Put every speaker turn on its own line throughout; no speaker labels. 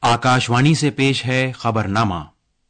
आकाशवाणी से पेश है खबरनामा।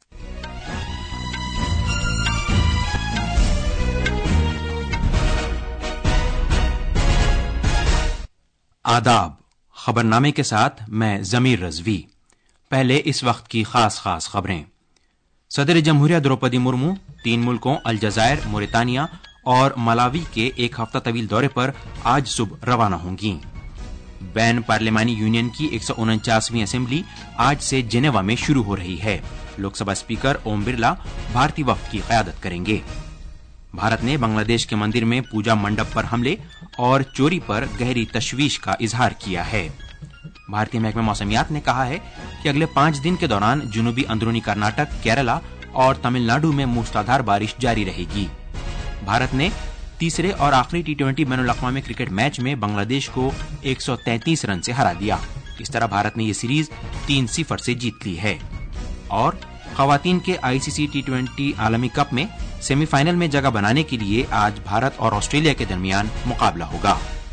आदाब। खबरनामे के साथ मैं जमीर रजवी। पहले इस वक्त की खास खबरें। सदर जमहूरिया द्रौपदी मुर्मू 3 मुल्कों अलजायर, मोरितानिया और मलावी के एक हफ्ता तवील दौरे पर आज सुबह रवाना होंगी। बैन पार्लिमानी यूनियन की 149वीं असेंबली आज से जेनेवा में शुरू हो रही है। लोकसभा स्पीकर ओम बिरला भारतीय वफ्द की क़यादत करेंगे। भारत ने बांग्लादेश के मंदिर में पूजा मंडप पर हमले और चोरी पर गहरी तशवीश का इजहार किया है। भारतीय महकमा मौसमियात ने कहा है कि अगले 5 दिन के दौरान जुनूबी अंदरूनी कर्नाटक, केरला और तमिलनाडु में मूसलाधार बारिश जारी रहेगी। भारत ने तीसरे और आखिरी T20 बैनुल-अक़वामी क्रिकेट मैच में बांग्लादेश को 133 रन से हरा दिया। इस तरह भारत ने ये सीरीज 3-0 से जीत ली है। और खवातीन के ICC T20 आलमी कप में सेमीफाइनल में जगह बनाने के लिए आज भारत और ऑस्ट्रेलिया के दरमियान मुकाबला होगा।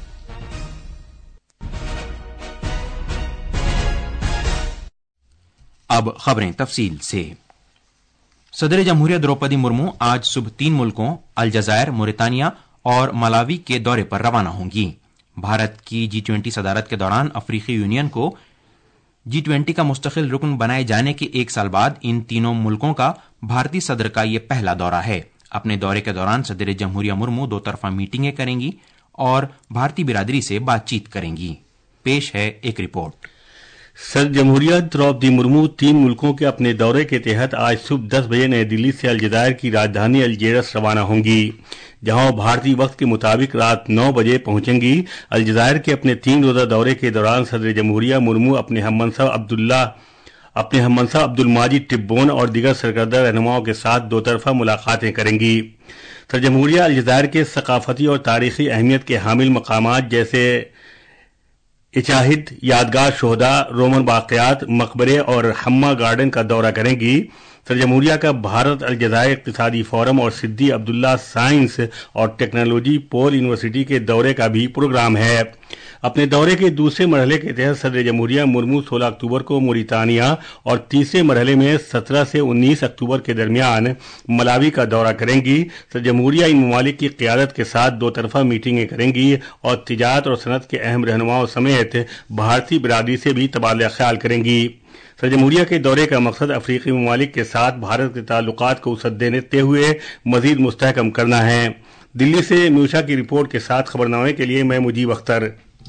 अब खबरें तफसील से। सदर जमहूरिया द्रौपदी मुर्मू आज सुबह 3 मुल्कों अलजायर, मोरितानिया और मलावी के दौरे पर रवाना होंगी। भारत की G20 सदारत के दौरान अफ्रीकी यूनियन को G20 का मुस्तकिल रुकन बनाए जाने के 1 साल बाद इन तीनों मुल्कों का भारतीय सदर का यह पहला दौरा है। अपने दौरे के दौरान सदर जमहूरिया मुर्मू 2 तरफा मीटिंगें करेंगी और भारतीय बिरादरी से बातचीत करेंगी। पेश है एक रिपोर्ट।
सदर जमहूरिया द्रौपदी मुर्मू 3 मुल्कों के अपने दौरे के तहत आज सुबह 10 बजे नई दिल्ली से अलजायर की राजधानी अल्जीयर्स रवाना होंगी, जहां भारतीय वक्त के मुताबिक रात 9 बजे पहुंचेंगी। अलजायर के अपने 3 रोजा दौरे के दौरान सदर जमहूरिया मुर्मू अपने हममनसब अब्दुल माजिद टिब्बोन और दीगर सरकर्दा रहनुमाओं के साथ 2 तरफा मुलाकातें करेंगी। सदर जमहूरिया अलजायर के सकाफती और तारीखी अहमियत के हामिल मकामात जैसे इचाहिद, यादगार शोहदा, रोमन बाक़ियात, मकबरे और हम्मा गार्डन का दौरा करेंगी। सदर जमहूरिया का भारत अलजायर इक़्तिसादी फोरम और सिद्दी अब्दुल्ला साइंस और टेक्नोलॉजी पोल यूनिवर्सिटी के दौरे का भी प्रोग्राम है। अपने दौरे के दूसरे मरहले के तहत सदर जमहूरिया मुर्मू 16 अक्टूबर को मोरितानिया और तीसरे मरहले में 17 से 19 अक्टूबर के दरमियान मलावी का दौरा करेंगी। सदर जमहूरिया इन ममालिक की क़यादत के साथ 2 तरफा मीटिंगें करेंगी और तिजारत और सनत के अहम रहनुमाओं समेत भारतीय बिरादरी से भी तबादला ख्याल करेंगी। सदर जमहूरिया के दौरे का मकसद अफ्रीकी ममालिक के साथ भारत के ताल्लुकात को वसअत देते हुए मजीद मुस्तहकम करना है। दिल्ली से म्यूशा की रिपोर्ट के साथ खबरनामे के लिए मैं मुजीब अख्तर।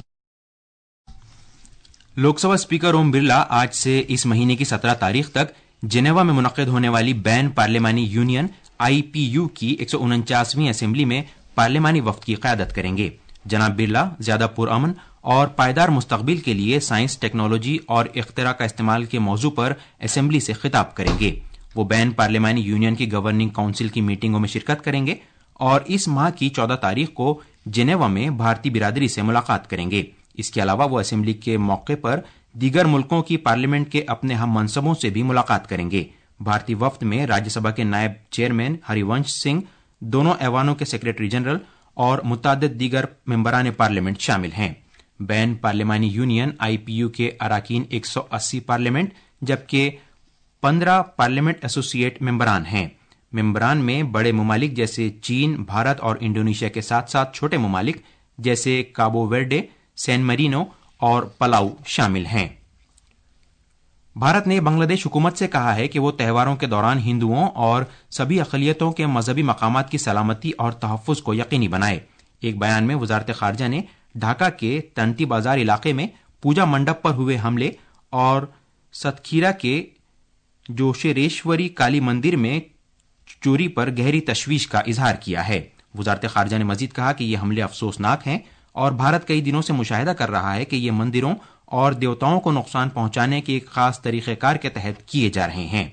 लोकसभा स्पीकर ओम बिरला आज से इस महीने की 17 तारीख तक जेनेवा में मुनक्किद होने वाली बैन पार्लिमानी यूनियन IPU की 149वीं असेंबली में पार्लिमानी वफ्द की क़यादत करेंगे। जनाब बिरला ज्यादा पुरअमन और पायदार मुस्तकबिल के लिए साइंस, टेक्नोलॉजी और इख्तिरा का इस्तेमाल के मौजू पर असेंबली से खिताब करेंगे। वो बैन पार्लिमानी यूनियन की गवर्निंग काउंसिल की मीटिंगों में शिरकत करेंगे और इस माह की 14 तारीख को जेनेवा में भारतीय बिरादरी से मुलाकात करेंगे। इसके अलावा वो असेंबली के मौके पर दीगर मुल्कों की पार्लियामेंट के अपने हम मनसबों से भी मुलाकात करेंगे। भारतीय वफ्द में राज्यसभा के नायब चेयरमैन हरिवंश सिंह, दोनों ऐवानों के सेक्रेटरी जनरल और मुतादिद दीगर मेंबरान पार्लियामेंट शामिल हैं। बैन पार्लिमानी यूनियन IPU के अराकीन 180 पार्लियामेंट जबकि 15 पार्लियामेंट एसोसिएट मेंबरान हैं। मेंबरान में बड़े ममालिक जैसे चीन, भारत और इंडोनेशिया के साथ साथ छोटे ममालिक जैसे काबो वेर्डे, सैन मरीनो और पलाऊ शामिल हैं। भारत ने बांग्लादेश हुकूमत से कहा है कि वो त्योहारों के दौरान हिंदुओं और सभी अक़लियतों के मजहबी मकामात की सलामती और तहफ़्फ़ुज़ को यकीनी बनाए। एक बयान में वज़ारत ख़ारजा ने ढाका के तंती बाजार इलाके में पूजा मंडप पर हुए हमले और सतखीरा के जोशेरेश्वरी काली मंदिर में चोरी पर गहरी तशवीश का इजहार किया है। वज़ारत ख़ारजा ने मजीद कहा कि ये हमले अफसोसनाक हैं और भारत कई दिनों से मुशाहिदा कर रहा है कि ये मंदिरों और देवताओं को नुकसान पहुंचाने के एक खास तरीक़ेकार के तहत किए जा रहे हैं।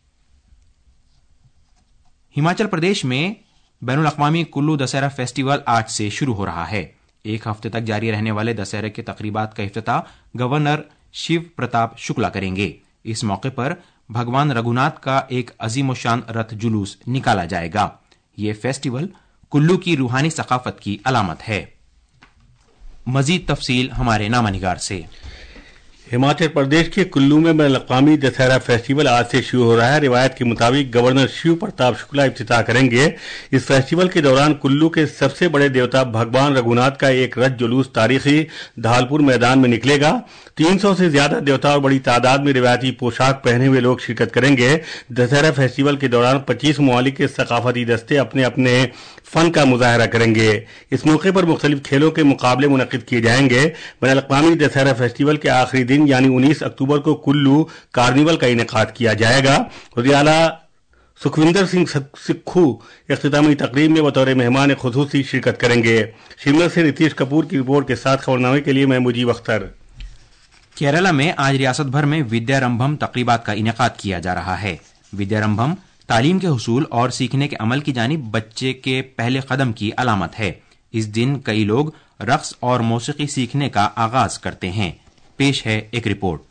हिमाचल प्रदेश में बैनुल-अक़वामी कुल्लू दशहरा फेस्टिवल आज से शुरू हो रहा है। 1 हफ्ते तक जारी रहने वाले दशहरे के तकरीबात का इफ्तिताह गवर्नर शिव प्रताप शुक्ला करेंगे। इस मौके पर भगवान रघुनाथ का एक अजीमोशान रथ जुलूस निकाला जाएगा। ये फेस्टिवल कुल्लू की रूहानी सकाफत की अलामत है। मजीद तफसील हमारे नामानिगार से।
ہماچل پردیش کے کلو میں بین الاقوامی دسہرہ فیسٹیول آج سے شروع ہو رہا ہے۔ روایت کے مطابق گورنر شیو پرتاپ شکلا افتتاح کریں گے۔ اس فیسٹیول کے دوران کلو کے سب سے بڑے دیوتا بھگوان رگھوناتھ کا ایک رتھ جلوس تاریخی دھالپور میدان میں نکلے گا۔ 300 سے زیادہ دیوتا اور بڑی تعداد میں روایتی پوشاک پہنے ہوئے لوگ شرکت کریں گے۔ دسہرہ فیسٹیول کے دوران 25 ممالک کے ثقافتی دستے اپنے اپنے فن کا مظاہرہ کریں گے۔ اس موقع پر مختلف کھیلوں کے مقابلے منعقد کیے جائیں گے۔ بین الاقوامی دسہرہ فیسٹیول کے آخری دن یعنی 19 اکتوبر کو کلو کارنیول کا انعقاد کیا جائے گا۔ وزیر اعلیٰ سکھوندر سنگھ سکھو اختتامی تقریب میں بطور مہمان خصوصی شرکت کریں گے۔ شملہ سے رتیش کپور کی رپورٹ کے ساتھ خبرنامے کے لیے میں مجیب اختر۔
کیرالہ میں آج ریاست بھر میں ودیا رمبھم تقریبات کا انعقاد کیا جا رہا ہے۔ ودیا رمبھم تعلیم کے حصول اور سیکھنے کے عمل کی جانب بچے کے پہلے قدم کی علامت ہے۔ اس دن کئی لوگ رقص اور موسیقی سیکھنے کا آغاز کرتے ہیں۔ پیش ہے ایک رپورٹ۔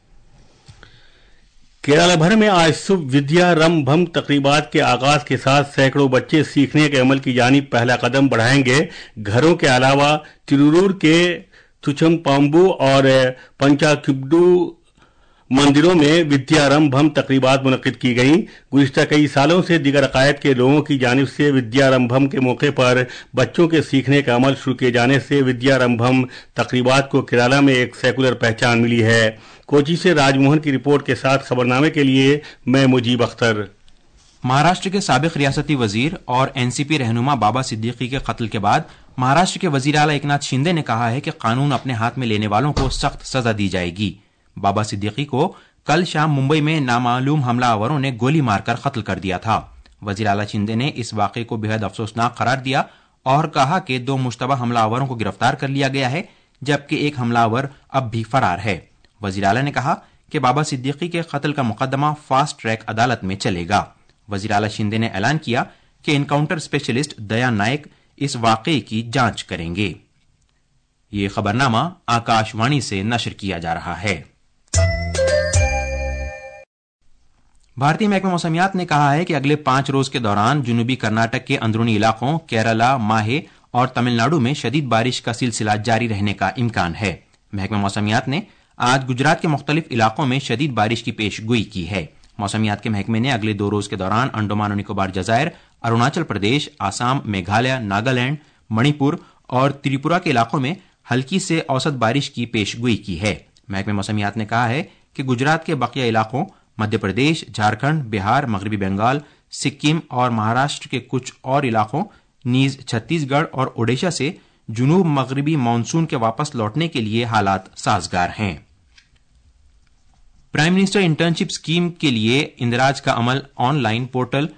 کیرالہ بھر میں آج صبح ودیا رمبھم تقریبات کے آغاز کے ساتھ سینکڑوں بچے سیکھنے کے عمل کی جانب پہلا قدم بڑھائیں گے۔ گھروں کے علاوہ ترورور کے تچمپامبو اور پنچاکبڈو مندروں میں ودیا رمبھم تقریبات منعقد کی گئیں۔ گزشتہ کئی سالوں سے دیگر عقائد کے لوگوں کی جانب سے ودیا رمبھم کے موقع پر بچوں کے سیکھنے کا عمل شروع کیے جانے سے ودیا رمبھم تقریبات کو کیرالہ میں ایک سیکولر پہچان ملی ہے۔ کوچی سے راج موہن کی رپورٹ کے ساتھ خبرنامے کے لیے میں مجیب اختر۔
مہاراشٹر کے سابق ریاستی وزیر اور این سی پی رہنما بابا صدیقی کے قتل کے بعد مہاراشٹر کے وزیر اعلیٰ ایکناتھ شندے نے کہا ہے کہ قانون اپنے ہاتھ میں لینے والوں کو سخت سزا دی جائے گی۔ بابا صدیقی کو کل شام ممبئی میں نامعلوم حملہ آوروں نے گولی مار کر قتل کر دیا تھا۔ وزیر اعلیٰ شندے نے اس واقعے کو بے حد افسوسناک قرار دیا اور کہا کہ 2 مشتبہ حملہ آوروں کو گرفتار کر لیا گیا ہے جبکہ ایک حملہ آور اب بھی فرار ہے۔ وزیر اعلیٰ نے کہا کہ بابا صدیقی کے قتل کا مقدمہ فاسٹ ٹریک عدالت میں چلے گا۔ وزیر اعلیٰ شندے نے اعلان کیا کہ انکاؤنٹر اسپیشلسٹ دیا نائک اس واقعے کی جانچ کریں گے۔ یہ خبرنامہ آکاش وانی سے نشر کیا جا رہا ہے۔ بھارتی محکمہ موسمیات نے کہا ہے کہ اگلے 5 روز کے دوران جنوبی کرناٹک کے اندرونی علاقوں کیرالہ، ماہے اور تمل ناڈو میں شدید بارش کا سلسلہ جاری رہنے کا امکان ہے۔ محکمہ موسمیات نے آج گجرات کے مختلف علاقوں میں شدید بارش کی پیش گوئی کی ہے۔ موسمیات کے محکمے نے اگلے 2 روز کے دوران انڈمان اور نکوبار جزائر، اروناچل پردیش، آسام، میگھالیہ، ناگالینڈ، منی پور اور تریپورہ کے علاقوں میں ہلکی سے اوسط بارش کی پیش گوئی کی ہے۔ محکمہ موسمیات نے کہا ہے کہ گجرات کے بقیہ علاقوں، مدھیہ پردیش، جھارکھنڈ، بہار، مغربی بنگال، سکم اور مہاراشٹر کے کچھ اور علاقوں نیز چھتیس گڑھ اور اوڈیشہ سے جنوب مغربی مانسون کے واپس لوٹنے کے لیے حالات سازگار ہیں۔ پرائم منسٹر انٹرنشپ اسکیم کے لیے اندراج کا عمل آن لائن پورٹل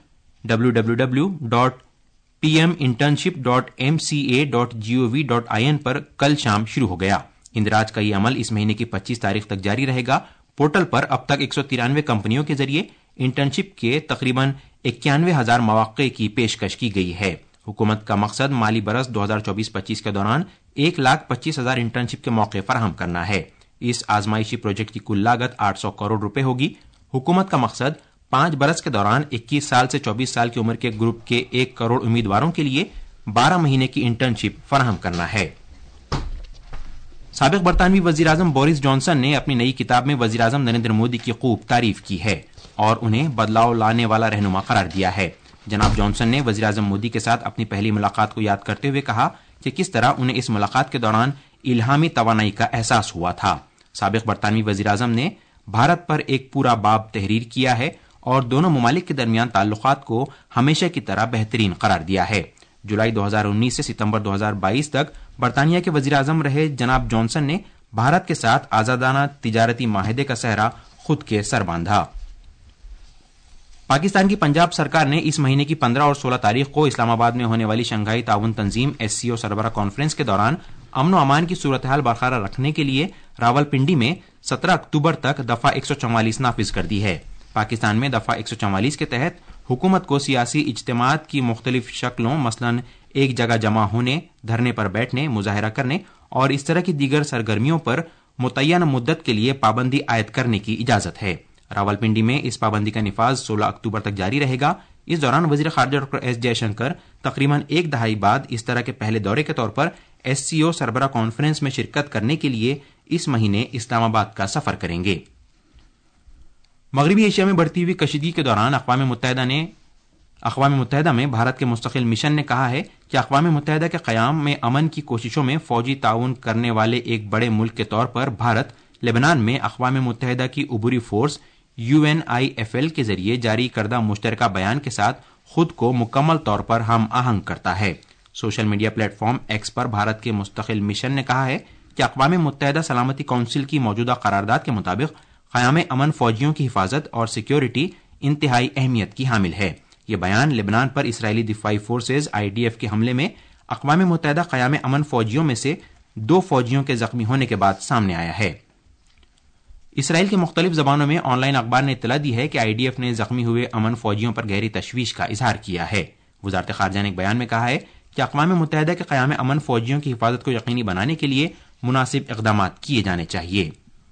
www.pminternship.mca.gov.in پر کل شام شروع ہو گیا۔ اندراج کا یہ عمل اس مہینے کی 25 تاریخ تک جاری رہے گا۔ پورٹل پر اب تک 193 کمپنیوں کے ذریعے انٹرنشپ کے تقریباً 91,000 مواقع کی پیشکش کی گئی ہے۔ حکومت کا مقصد مالی برس 2024-25 کے دوران 1,25,000 انٹرنشپ کے موقع فراہم کرنا ہے۔ اس آزمائشی پروجیکٹ کی کل لاگت 800 کروڑ روپے ہوگی۔ حکومت کا مقصد 5 برس کے دوران 21 سال سے 24 سال کی عمر کے گروپ کے 1 کروڑ امیدواروں کے لیے 12 مہینے کی انٹرنشپ فراہم کرنا ہے۔ سابق برطانوی وزیراعظم بورس جانسن نے اپنی نئی کتاب میں وزیراعظم نریندر مودی کی خوب تعریف کی ہے اور انہیں بدلاؤ لانے والا رہنما قرار دیا ہے۔ جناب جانسن نے وزیراعظم مودی کے ساتھ اپنی پہلی ملاقات کو یاد کرتے ہوئے کہا کہ کس طرح انہیں اس ملاقات کے دوران الہامی توانائی کا احساس ہوا تھا۔ سابق برطانوی وزیراعظم نے بھارت پر ایک پورا باب تحریر کیا ہے اور دونوں ممالک کے درمیان تعلقات کو ہمیشہ کی طرح بہترین قرار دیا ہے۔ جولائی 2019 سے ستمبر 2022 تک برطانیہ کے وزیراعظم رہے جناب جانسن نے بھارت کے ساتھ آزادانہ تجارتی معاہدے کا سہرا خود کے سر باندھا۔ پاکستان کی پنجاب سرکار نے اس مہینے کی 15 اور 16 تاریخ کو اسلام آباد میں ہونے والی شنگھائی تعاون تنظیم SCO سربراہ کانفرنس کے دوران امن و امان کی صورتحال برقرار رکھنے کے لیے راولپنڈی میں 17 اکتوبر تک دفعہ 144 نافذ کر دی ہے۔ پاکستان میں دفعہ 144 کے تحت حکومت کو سیاسی اجتماعات کی مختلف شکلوں مثلاً ایک جگہ جمع ہونے، دھرنے پر بیٹھنے، مظاہرہ کرنے اور اس طرح کی دیگر سرگرمیوں پر متعینہ مدت کے لیے پابندی عائد کرنے کی اجازت ہے۔ راولپنڈی میں اس پابندی کا نفاذ 16 اکتوبر تک جاری رہے گا۔ اس دوران وزیر خارجہ ڈاکٹر ایس جے شنکر تقریباً ایک دہائی بعد اس طرح کے پہلے دورے کے طور پر SCO سربراہ کانفرنس میں شرکت کرنے کے لیے इस महीने इस्लामाबाद का सफर करेंगे। मगरबी एशिया में बढ़ती हुई कशीदगी के दौरान अक़वाम मुत्तहिदा में भारत के मुस्तकिल मिशन ने कहा है कि अक़वाम मुत्तहिदा के क़याम में अमन की कोशिशों में फौजी ताउन करने वाले एक बड़े मुल्क के तौर पर भारत लेबनान में अक़वाम मुत्तहिदा की उबूरी फोर्स UNIFL के जरिए जारी करदा मुश्तरका बयान के साथ खुद को मुकम्मल तौर पर हम आहंग करता है। सोशल मीडिया प्लेटफॉर्म एक्स पर भारत के मुस्तकिल मिशन ने कहा है कि अक़वाम मुत्तहिदा सलामती कौंसिल की मौजूदा करारदाद के मुताबिक क़याम अमन फौजियों की हिफाजत और सिक्योरिटी इंतहाई अहमियत की हामिल है। यह बयान लेबनान पर इसराइली दिफाई फोर्सेज IDF के हमले में अक़वाम मुत्तहिदा क़याम अमन फौजियों में से 2 फौजियों के जख्मी होने के बाद सामने आया है। इसराइल के मुख्तलिफ जबानों में ऑनलाइन अखबार ने इत्तला दी है कि IDF ने जख्मी हुए अमन फौजियों पर गहरी तशवीश का इजहार किया है। वजारत खारजा ने एक बयान में कहा है कि अक़वाम मुत्तहिदा के क़याम अमन फौजियों की हिफाजत को यकीनी बनाने के लिए मुनासिब इक़दाम किए जाने चाहिए।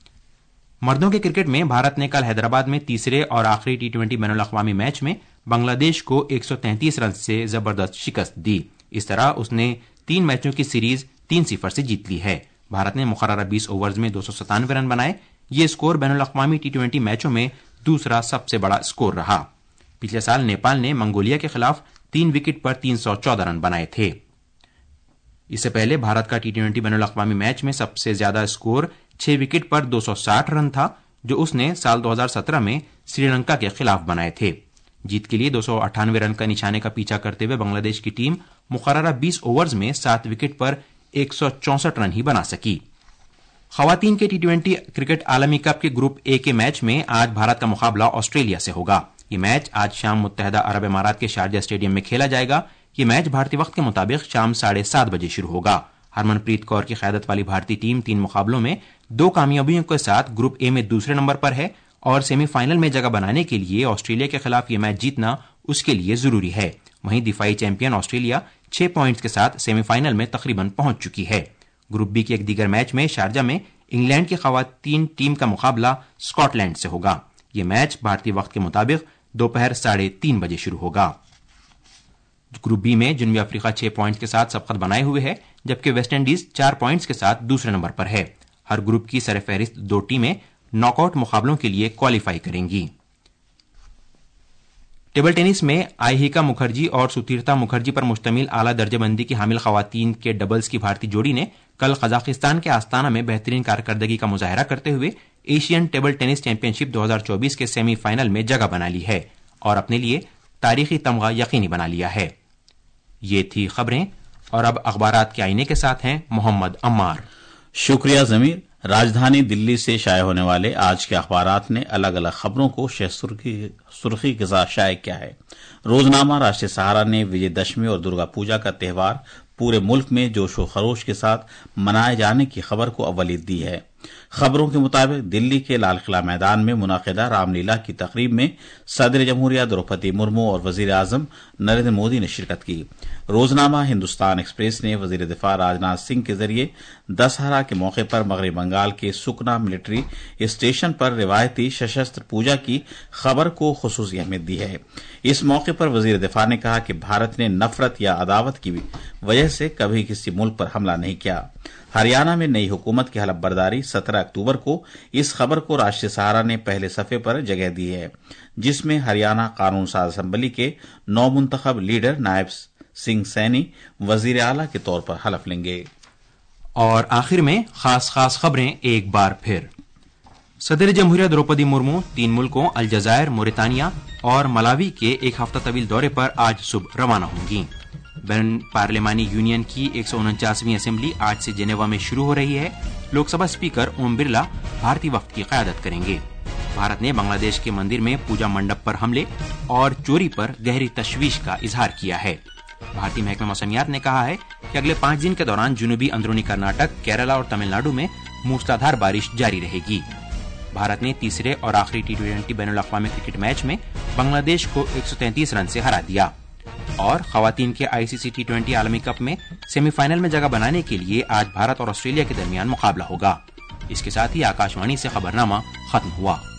मर्दों के क्रिकेट में भारत ने कल हैदराबाद में तीसरे और आखिरी T20 बैनुल अक़वामी मैच में बांग्लादेश को 133 रन से जबरदस्त शिकस्त दी। इस तरह उसने 3 मैचों की सीरीज 3-0 से जीत ली है। भारत ने मुकर्ररा 20 ओवर्स में 297 रन बनाए। ये स्कोर बैनुल अक़वामी T20 मैचों में दूसरा सबसे बड़ा स्कोर रहा। पिछले साल नेपाल ने मंगोलिया के खिलाफ 3 विकेट पर 314 रन बनाए थे। इससे पहले भारत का T20 बैनुल अक़वामी मैच में सबसे ज्यादा स्कोर 6 विकेट पर 260 रन था, जो उसने साल 2017 में श्रीलंका के खिलाफ बनाए थे। जीत के लिए 298 रन का निशाने का पीछा करते हुए बांग्लादेश की टीम मुकर्ररा 20 ओवर्स में 7 विकेट पर 164 रन ही बना सकी। खवातीन के T20 क्रिकेट आलमी कप के ग्रुप ए के मैच में आज भारत का मुकाबला ऑस्ट्रेलिया से होगा। ये मैच आज शाम मुत्तहिदा अरब अमारात के शारजा स्टेडियम में खेला जाएगा। ये मैच भारतीय वक्त के मुताबिक शाम 7:30 बजे शुरू होगा। हरमनप्रीत कौर की क़यादत वाली भारतीय टीम 3 मुकाबलों में 2 कामयाबियों के साथ ग्रुप ए में दूसरे नंबर पर है और सेमीफाइनल में जगह बनाने के लिए ऑस्ट्रेलिया के खिलाफ यह मैच जीतना उसके लिए जरूरी है। वहीं दिफाई चैंपियन ऑस्ट्रेलिया 6 पॉइंट्स के साथ सेमीफाइनल में तकरीबन पहुंच चुकी है। ग्रुप बी के एक दीगर मैच में शारजा में इंग्लैंड की खवातीन टीम का मुकाबला स्कॉटलैंड से होगा। यह मैच भारतीय वक्त के मुताबिक दोपहर 3:30 बजे शुरू होगा। ग्रुप बी में जनूबी अफ्रीका 6 पॉइंट्स के साथ सबकत बनाए हुए है, जबकि वेस्ट इंडीज 4 पॉइंट्स के साथ दूसरे नंबर पर है। हर ग्रुप की सरफहरिस्त 2 टीमें नॉकआउट मुकाबलों के लिए क्वालिफाई करेंगी। टेबल टेनिस में आइहिका मुखर्जी और सुतीर्था मुखर्जी पर मुश्तमिल आला दर्जेबंदी की हामिल खवातीन के डबल्स की भारतीय जोड़ी ने कल कजाकिस्तान के आस्ताना में बेहतरीन कारकर्दगी का मुजाहरा करते हुए एशियन टेबल टेनिस चैंपियनशिप 2024 के सेमीफाइनल में जगह बना ली है और अपने लिए तारीखी तमगा यकीनी बना लिया है। ये थी खबरें और अब अखबारात के आईने के साथ हैं मोहम्मद अम्मार।
शुक्रिया जमीर। राजधानी दिल्ली से शाये होने वाले आज के अखबारात ने अलग अलग खबरों को सुर्खी के साथ शाये किया है। रोजनामा राष्ट्रीय सहारा ने विजयदशमी और दुर्गा पूजा का त्यौहार पूरे मुल्क में जोशो खरोश के साथ मनाए जाने की खबर को अव्वलियत दी है। खबरों के मुताबिक दिल्ली के लाल किला मैदान में मुनाकिदा रामलीला की तकरीब में सदर जमहूरिया द्रौपदी मुर्मू और वजीर आजम नरेंद्र मोदी ने शिरकत की। रोजनामा हिंदुस्तान एक्सप्रेस ने वजीर दिफा राजनाथ सिंह के जरिए दशहरा के मौके पर मगरबी बंगाल के सुकना मिलिट्री स्टेशन पर रिवायती सशस्त्र पूजा की खबर को खुसूसी अहमियत दी है। इस मौके पर वजीर दिफा ने कहा कि भारत ने नफरत या अदावत की वजह से कभी किसी मुल्क पर हमला नहीं किया। हरियाणा में नई हुकूमत की हलफ बर्दारी 17 अक्टूबर को इस खबर को राष्ट्रीय सहारा ने पहले सफे पर जगह दी है, जिसमें हरियाणा कानून साज असेंबली के नौमुंतखब लीडर नायब सिंह सैनी वजीर आला के तौर पर हलफ लेंगे।
और आखिर में खास खबरें एक बार फिर। सदर जमहूरिया द्रौपदी मुर्मू 3 मुल्कों अलजायर, मोरितानिया और मलावी के एक हफ्ता तवील दौरे पर आज सुबह रवाना होंगी। बैन पार्लिमानी यूनियन की 149वीं असेंबली आज से जेनेवा में शुरू हो रही है। लोकसभा स्पीकर ओम बिरला भारतीय वक्त की क़यादत करेंगे। भारत ने बांग्लादेश के मंदिर में पूजा मंडप पर हमले और चोरी पर गहरी तशवीश का इजहार किया है। भारतीय महकमा मौसमियात ने कहा है कि अगले 5 दिन के दौरान जुनूबी अंदरूनी कर्नाटक, केरला और तमिलनाडु में मूसलाधार बारिश जारी रहेगी। भारत ने तीसरे और आखिरी T20 बैनुल अक़वामी क्रिकेट मैच में बांग्लादेश को 133 रन से हरा दिया। और खवातीन के ICC T20 आलमी कप में सेमीफाइनल में जगह बनाने के लिए आज भारत और ऑस्ट्रेलिया के दरमियान मुकाबला होगा। इसके साथ ही आकाशवाणी से खबरनामा खत्म हुआ।